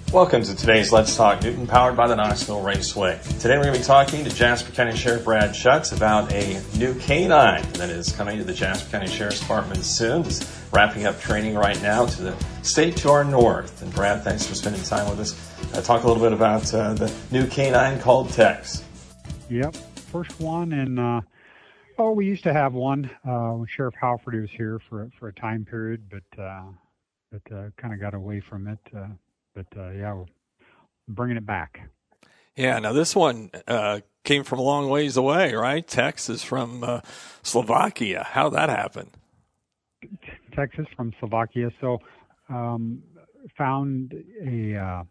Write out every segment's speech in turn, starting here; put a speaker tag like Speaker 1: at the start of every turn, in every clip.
Speaker 1: Welcome to today's Let's Talk Newton, powered by the Knoxville Raceway. Today we're going to be talking to Jasper County Sheriff Brad Schutz about a new canine that is coming to the Jasper County Sheriff's Department soon. It's wrapping up training right now to the state to our north. And Brad, thanks for spending time with us. Talk a little bit about the new canine called Tex.
Speaker 2: Yep, first one, and we used to have one when Sheriff Halford was here for a time period, but kind of got away from it. We're bringing it back.
Speaker 3: Yeah, now this one came from a long ways away, right? Tex is from Slovakia. How'd that happen?
Speaker 2: Texas from Slovakia. So found a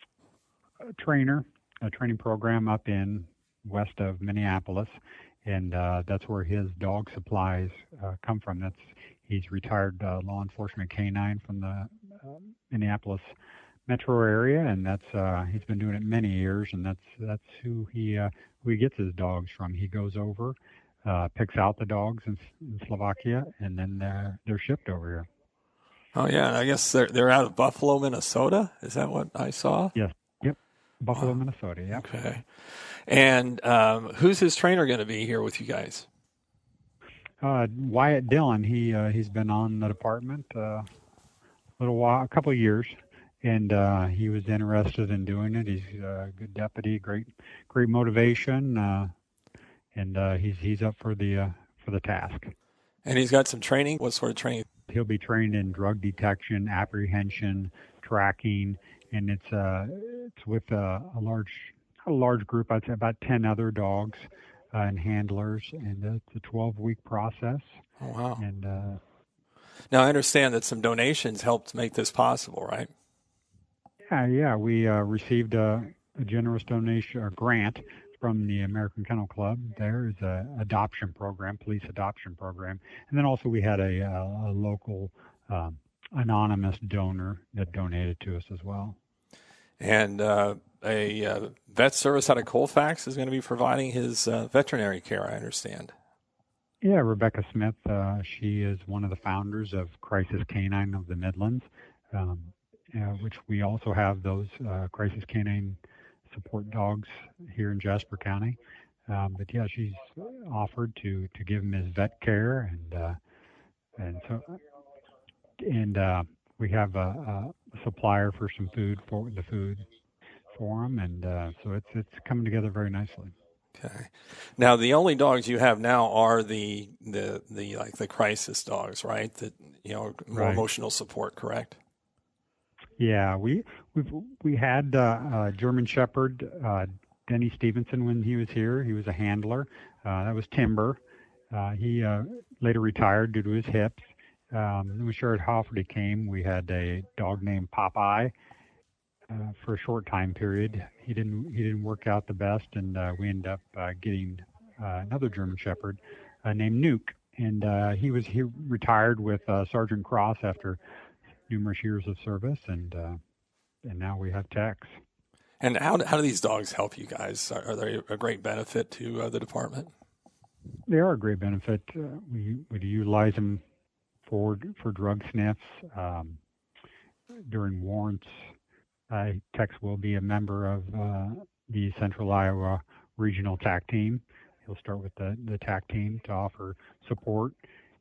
Speaker 2: training program up in west of Minneapolis, and that's where his dog supplies come from. He's retired law enforcement canine from the Minneapolis metro area, and he's been doing it many years, and that's who he gets his dogs from. He goes over, picks out the dogs in Slovakia, and then they're shipped over here.
Speaker 3: Oh yeah, and I guess they're out of Buffalo, Minnesota. Is that what I saw?
Speaker 2: Yes. Yep. Buffalo, Minnesota. Yeah.
Speaker 3: Okay. And who's his trainer going to be here with you guys?
Speaker 2: Wyatt Dillon. He's been on the department a little while, a couple of years. And he was interested in doing it. He's a good deputy, great motivation, and he's up for the task.
Speaker 3: And he's got some training. What sort of training?
Speaker 2: He'll be trained in drug detection, apprehension, tracking, and it's with a large group. I'd say about 10 other dogs and handlers, and it's a 12-week process.
Speaker 3: Oh wow!
Speaker 2: And
Speaker 3: now I understand that some donations helped make this possible, right?
Speaker 2: Yeah. We received a generous donation or grant from the American Kennel Club. There is an adoption program, police adoption program, and then also we had a local anonymous donor that donated to us as well. And
Speaker 3: a vet service out of Colfax is going to be providing his veterinary care, I understand.
Speaker 2: Yeah, Rebecca Smith. She is one of the founders of Crisis Canine of the Midlands. Which we also have those crisis canine support dogs here in Jasper County. But yeah, she's offered to give him his vet care, and we have a supplier for some food for him, and so it's coming together very nicely.
Speaker 3: Okay. Now the only dogs you have now are the crisis dogs, right? That more
Speaker 2: right.
Speaker 3: Emotional support, correct?
Speaker 2: Yeah, we had German Shepherd Denny Stevenson when he was here. He was a handler. That was Timber. He later retired due to his hips. When Sheriff Halford came, we had a dog named Popeye for a short time period. He didn't work out the best, and we ended up getting another German Shepherd named Nuke, and he retired with Sergeant Cross after numerous years of service, and now we have Tex.
Speaker 3: And how do these dogs help you guys? Are they a great benefit to the department?
Speaker 2: They are a great benefit. We utilize them for drug sniffs during warrants. Tex will be a member of the Central Iowa Regional TAC team. He'll start with the TAC team to offer support.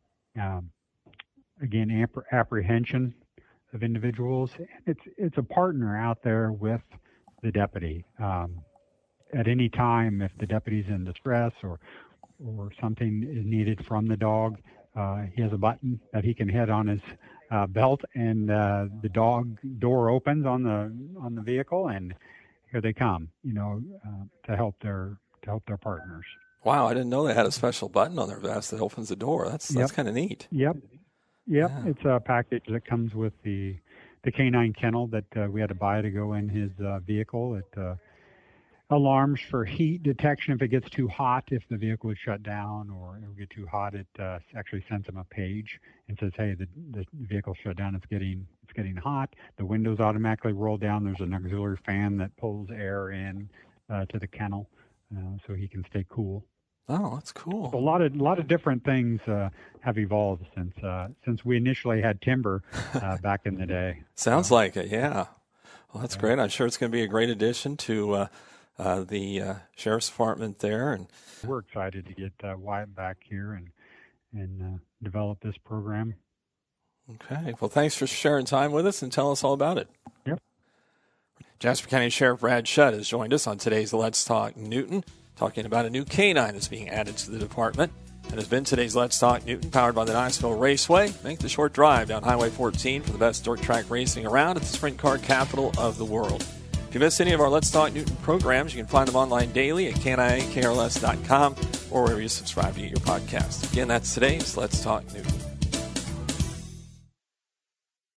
Speaker 2: Again, apprehension of individuals. It's a partner out there with the deputy. At any time, if the deputy's in distress or something is needed from the dog, he has a button that he can hit on his belt, and the dog door opens on the vehicle, and here they come. To help their partners.
Speaker 3: Wow, I didn't know they had a special button on their vest that opens the door. That's kind of neat.
Speaker 2: Yep. Yep, yeah. It's a package that comes with the canine kennel that we had to buy to go in his vehicle. It alarms for heat detection if it gets too hot, if the vehicle is shut down or it'll get too hot. It actually sends him a page and says, "Hey, the vehicle's shut down. It's getting hot." The windows automatically roll down. There's an auxiliary fan that pulls air in to the kennel so he can stay cool.
Speaker 3: Oh, that's cool.
Speaker 2: So a lot of different things have evolved since we initially had Timber back in the day.
Speaker 3: Sounds like it, yeah. Well, that's great. I'm sure it's going to be a great addition to the Sheriff's Department there. And
Speaker 2: we're excited to get Wyatt back here and develop this program.
Speaker 3: Okay. Well, thanks for sharing time with us and tell us all about it.
Speaker 2: Yep.
Speaker 3: Jasper County Sheriff Brad Shutt has joined us on today's Let's Talk Newton, talking about a new canine that's being added to the department. And has been today's Let's Talk Newton, powered by the Knoxville Raceway. Make the short drive down Highway 14 for the best dirt track racing around at the sprint car capital of the world. If you missed any of our Let's Talk Newton programs, you can find them online daily at KNIAKRLS.com or wherever you subscribe to get your podcast. Again, that's today's Let's Talk Newton.